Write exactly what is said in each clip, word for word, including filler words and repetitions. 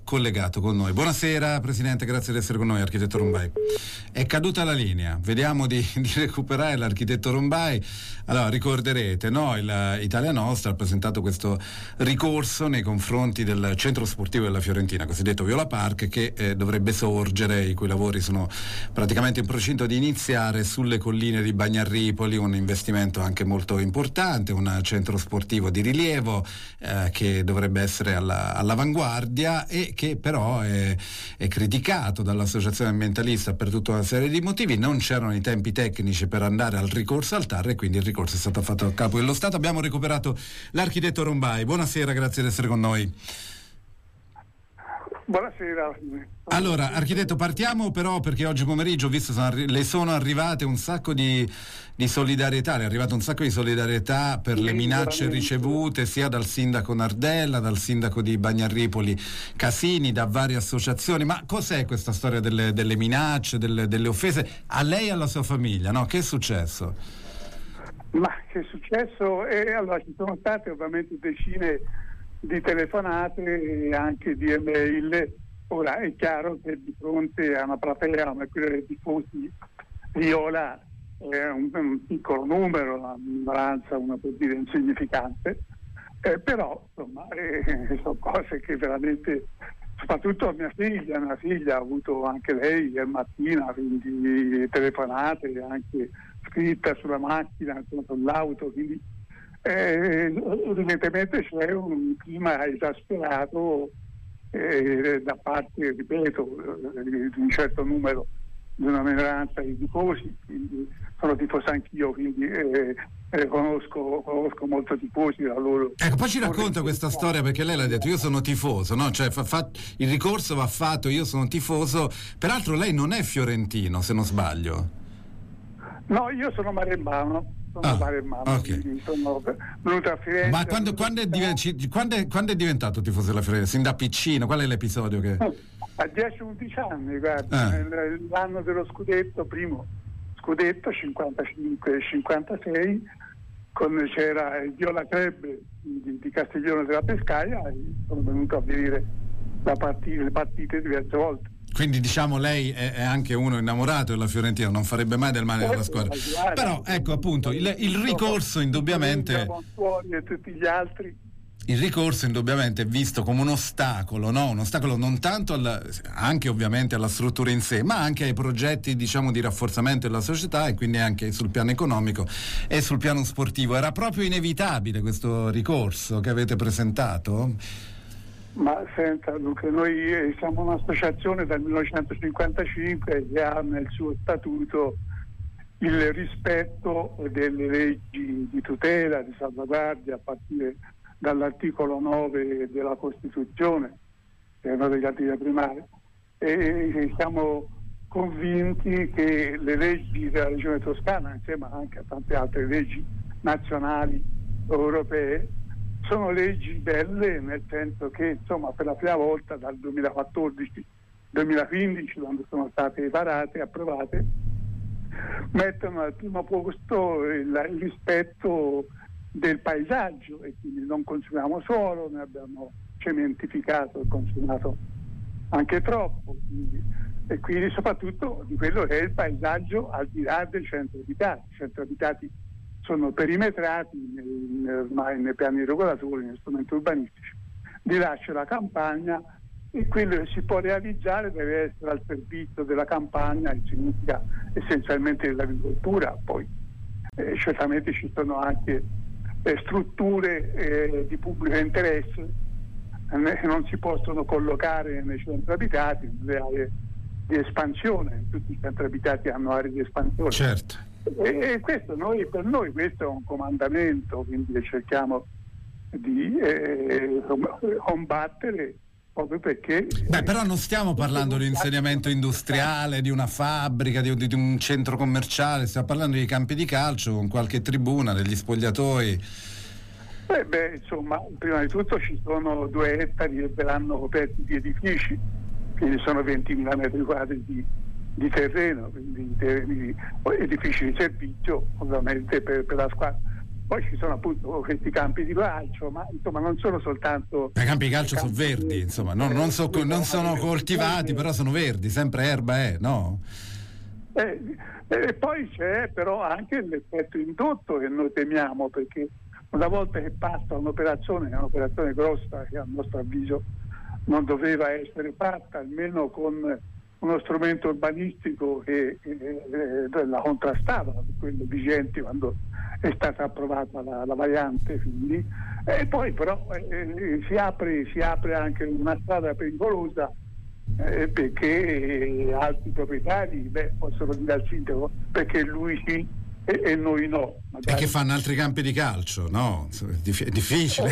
collegato con noi. Buonasera Presidente, grazie di essere con noi, architetto Rombai. È caduta la linea, vediamo di, di recuperare l'architetto Rombai. Allora, ricorderete, no? Il Italia Nostra ha presentato questo ricorso nei confronti del centro sportivo della Fiorentina, cosiddetto Viola Park, che eh, dovrebbe sorgere, i cui lavori sono praticamente in procinto di iniziare sulle colline di Bagnarripoli, un investimento anche molto importante, un centro sportivo di rilievo eh, che dovrebbe essere alla, all'avanguardia e che però è, è criticato dall'associazione ambientalista per tutta una serie di motivi. Non c'erano i tempi tecnici per andare al ricorso al T A R e quindi il ricorso è stato fatto a capo dello Stato. Abbiamo recuperato l'architetto Rombai. Buonasera, grazie di essere con noi. Buonasera. Allora, architetto, partiamo però perché oggi pomeriggio ho visto sono arri- le sono arrivate un sacco di, di solidarietà, le è arrivato un sacco di solidarietà per le minacce ricevute sia dal sindaco Nardella, dal sindaco di Bagnarripoli Casini, da varie associazioni. Ma cos'è questa storia delle, delle minacce, delle, delle offese a lei e alla sua famiglia, no? Che è successo? Ma che è successo? Eh, allora, ci sono state ovviamente decine di telefonate e anche di email. Ora è chiaro che di fronte a una platea come quella dei tifosi viola è un, un piccolo numero, una minoranza, una può dire insignificante, eh, però insomma eh, sono cose che veramente, soprattutto mia figlia, mia figlia ha avuto anche lei ieri mattina, quindi telefonate, anche scritta sulla macchina, sull'auto, quindi Eh, evidentemente c'è un clima esasperato eh, da parte, ripeto, di un certo numero, di una minoranza di tifosi, quindi sono tifoso anch'io, quindi eh, eh, conosco, conosco molto tifosi da loro. Ecco, poi ci racconta questa storia, perché lei l'ha detto, io sono tifoso, no? Cioè fa, fa, il ricorso va fatto, io sono tifoso, peraltro lei non è fiorentino, se non sbaglio. No, io sono maremmano. Sono Ah, maremmano, okay. Sono venuto a Firenze. Ma quando, quando, è div- quando, è, quando è diventato tifoso della Fiorentina? Sin da piccino? Qual è l'episodio che... A dieci undici anni, guarda, ah. l'anno dello scudetto, primo scudetto, cinquantacinque cinquantasei, quando c'era il Viola Club di, di Castiglione della Pescaia, e sono venuto a vedere la partita, le partite diverse volte. Quindi diciamo lei è, è anche uno innamorato della Fiorentina, non farebbe mai del male alla squadra. Però ecco appunto il, il ricorso indubbiamente e tutti gli altri. Il ricorso indubbiamente è visto come un ostacolo, no? Un ostacolo non tanto alla, anche ovviamente alla struttura in sé, ma anche ai progetti, diciamo, di rafforzamento della società, e quindi anche sul piano economico e sul piano sportivo. Era proprio inevitabile questo ricorso che avete presentato? Ma senta Luca, noi siamo un'associazione dal millenovecentocinquantacinque che ha nel suo statuto il rispetto delle leggi di tutela, di salvaguardia, a partire dall'articolo nove della Costituzione, che è una degli articoli primari, e siamo convinti che le leggi della Regione Toscana, insieme anche a tante altre leggi nazionali europee, sono leggi belle, nel senso che insomma per la prima volta dal duemilaquattordici duemilaquindici, quando sono state varate e approvate, mettono al primo posto il, il rispetto del paesaggio, e quindi non consumiamo suolo, ne abbiamo cementificato e consumato anche troppo, quindi, e quindi soprattutto di quello che è il paesaggio al di là dei centri abitati. I centri abitati sono perimetrati ormai nei piani regolatori, negli strumenti urbanistici. Di là c'è la campagna, e quello che si può realizzare deve essere al servizio della campagna, e significa essenzialmente dell'agricoltura. Poi eh, certamente ci sono anche eh, strutture eh, di pubblico interesse eh, che non si possono collocare nei centri abitati, nelle aree di espansione. Tutti i centri abitati hanno aree di espansione. Certo. E questo noi, per noi questo è un comandamento, quindi cerchiamo di eh, combattere, proprio perché... Beh, però non stiamo parlando di insediamento industriale, di una fabbrica, di, di un centro commerciale, stiamo parlando di campi di calcio con qualche tribuna, degli spogliatoi. Beh, beh, insomma, prima di tutto ci sono due ettari che verranno coperti di edifici, quindi sono ventimila metri quadri di di terreno, quindi in termini di edifici di servizio ovviamente per, per la squadra. Poi ci sono appunto questi campi di calcio, ma insomma non sono soltanto... I campi di calcio sono verdi, insomma, no, non, so, non sono coltivati, però sono verdi, sempre erba è, no? Eh, e poi c'è però anche l'effetto indotto che noi temiamo, perché una volta che passa un'operazione, è un'operazione grossa che a nostro avviso non doveva essere fatta, almeno con uno strumento urbanistico che eh, la contrastava, quello vigente quando è stata approvata la, la variante, quindi. E poi però eh, si, apre, si apre anche una strada pericolosa, eh, perché altri proprietari beh, possono dire al sindaco perché lui sì e, e noi no. Magari. E che fanno altri campi di calcio, no? È difficile.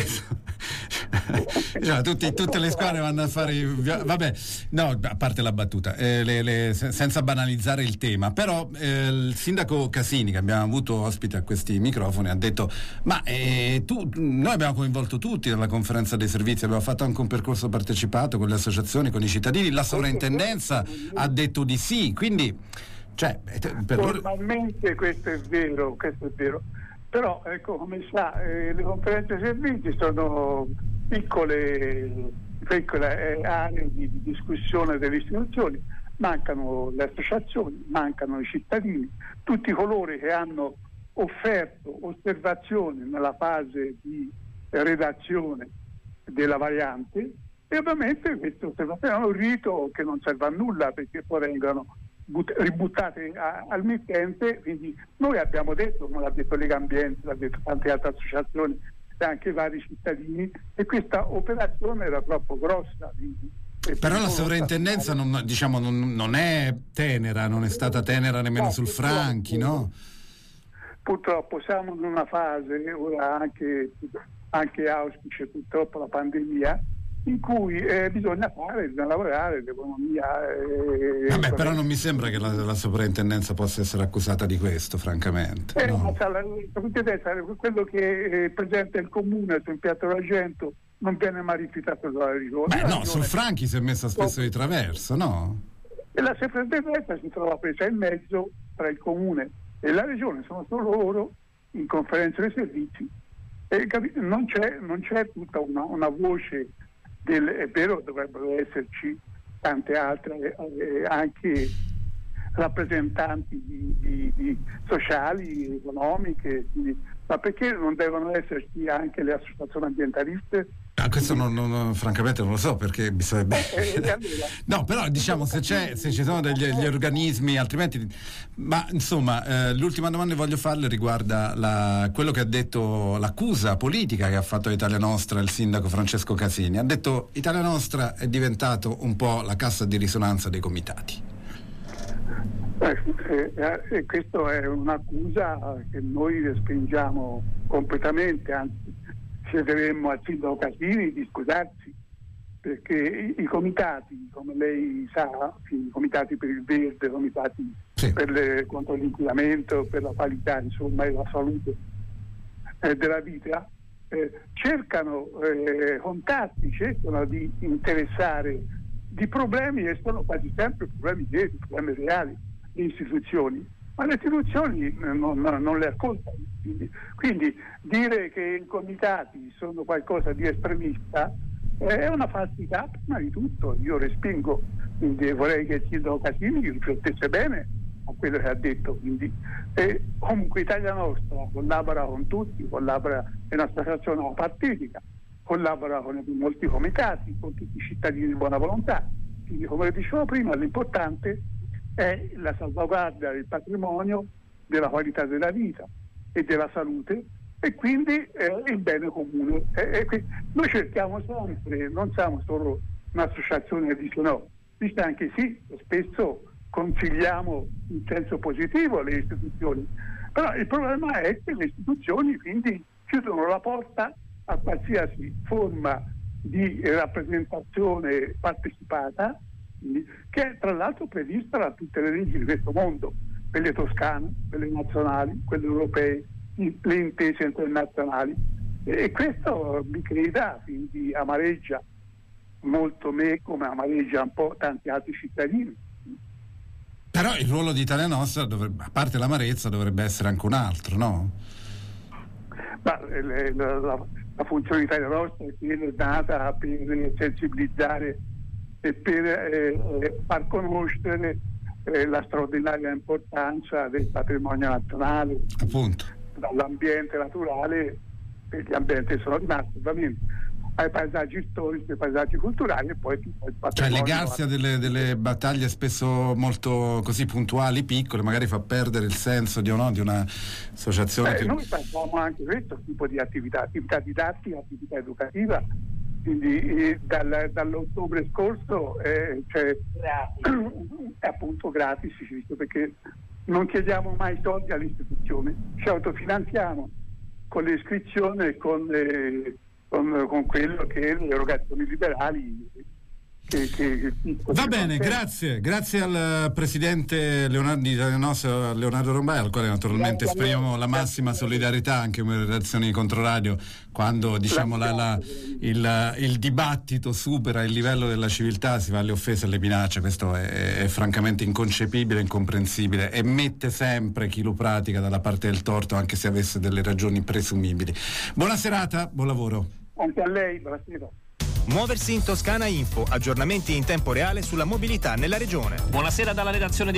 Cioè, tutti, tutte le squadre vanno a fare vabbè, no, a parte la battuta, eh, le, le, senza banalizzare il tema, però eh, il sindaco Casini, che abbiamo avuto ospite a questi microfoni, ha detto ma eh, tu, noi abbiamo coinvolto tutti nella conferenza dei servizi, abbiamo fatto anche un percorso partecipato con le associazioni, con i cittadini, la sovrintendenza ha detto di sì, quindi cioè, per formalmente loro... questo è vero, questo è vero. Però ecco, come sa, eh, le conferenze servizi sono piccole, piccole eh, aree di, di discussione delle istituzioni, mancano le associazioni, mancano i cittadini, tutti coloro che hanno offerto osservazioni nella fase di redazione della variante, e ovviamente queste osservazioni hanno un rito che non serve a nulla, perché poi vengono but- ributtate a- al mittente. Quindi noi abbiamo detto, come l'ha detto Lega Ambiente, l'ha detto tante altre associazioni e anche vari cittadini, e questa operazione era troppo grossa. Quindi, però la sovrintendenza non, diciamo, non, non è tenera, non è stata tenera nemmeno no, sul Franchi, no? Purtroppo siamo in una fase, ora anche, anche auspice purtroppo la pandemia, in cui eh, bisogna fare, bisogna lavorare l'economia. Eh, Vabbè, però non mi sembra che la, la sovrintendenza possa essere accusata di questo, francamente. Eh, no. La, la sovrintendenza, quello che eh, presenta il comune sul piatto d'argento non viene mai rifiutato dalla regione. Beh, la no, regione... sul Franchi si è messa spesso di traverso, no? E la sovrintendenza si trova presa in mezzo tra il comune e la regione, sono solo loro in conferenza dei servizi. E, non, c'è, non c'è tutta una, una voce. Del, è vero, dovrebbero esserci tante altre eh, anche rappresentanti di, di, di sociali, economiche, quindi, ma perché non devono esserci anche le associazioni ambientaliste? Ah, questo non, non, francamente non lo so, perché bisognerebbe eh, eh, no, però diciamo se c'è se ci sono degli gli organismi, altrimenti, ma insomma eh, l'ultima domanda che voglio farle riguarda la, quello che ha detto, l'accusa politica che ha fatto Italia Nostra il sindaco Francesco Casini. Ha detto Italia Nostra è diventato un po' la cassa di risonanza dei comitati. Eh, eh, eh, questa è un'accusa che noi respingiamo completamente, anzi chiederemmo al sindaco Casini di scusarsi, perché i, i comitati, come lei sa, i comitati per il verde, i comitati sì. per le, contro l'inquinamento, per la qualità, insomma, e la salute eh, della vita, eh, cercano eh, contatti, cercano di interessare di problemi, e sono quasi sempre problemi veri, problemi reali, le istituzioni, ma le istituzioni non, non, non le ascoltano. Quindi, quindi dire che i comitati sono qualcosa di estremista è una falsità. Prima di tutto io respingo, quindi vorrei che il sindaco Casini riflettesse bene a quello che ha detto. Quindi, e comunque Italia Nostra collabora con tutti, collabora, è un'associazione partitica, collabora con molti comitati, con tutti i cittadini di buona volontà. Quindi, come dicevo prima, l'importante è la salvaguardia del patrimonio, della qualità della vita e della salute, e quindi eh, il bene comune. E, e noi cerchiamo sempre, non siamo solo un'associazione che dice no, dice anche sì, spesso consigliamo in senso positivo le istituzioni, però il problema è che le istituzioni quindi chiudono la porta a qualsiasi forma di rappresentazione partecipata, che è tra l'altro prevista da tutte le leggi di questo mondo, quelle toscane, quelle nazionali, quelle europee, le intese internazionali, e questo mi creda, quindi amareggia molto me, come amareggia un po' tanti altri cittadini. Però il ruolo di Italia Nostra, dovrebbe, a parte l'amarezza, dovrebbe essere anche un altro, no? Ma, le, la, la, la funzione di Italia Nostra è data per sensibilizzare e per eh, far conoscere eh, la straordinaria importanza del patrimonio nazionale, appunto, dall'ambiente naturale, e gli ambienti sono rimasti ovviamente, ai paesaggi storici, ai paesaggi culturali e poi tutto il patrimonio. Cioè legarsi a delle, delle battaglie spesso molto così puntuali, piccole, magari fa perdere il senso di, no, di un'associazione. Eh, che... Noi facciamo anche questo tipo di attività, attività didattica, attività educativa, quindi eh, dal, dall'ottobre scorso eh, cioè, è appunto gratis, perché non chiediamo mai soldi alle istituzioni, ci autofinanziamo con le iscrizioni e con, eh, con, con quello che è le erogazioni liberali. Che, che, che Va bene, grazie, grazie al presidente Leonardo, di Italia Nostra, Leonardo Rombai, al quale naturalmente esprimiamo la massima solidarietà anche come redazioni di Controradio, quando diciamo la, la, il, il dibattito supera il livello della civiltà, si va alle offese e alle minacce. Questo è, è francamente inconcepibile, incomprensibile, e mette sempre chi lo pratica dalla parte del torto, anche se avesse delle ragioni presumibili. Buona serata, buon lavoro. Anche a lei, buonasera. Muoversi in Toscana Info, aggiornamenti in tempo reale sulla mobilità nella regione. Buonasera dalla redazione di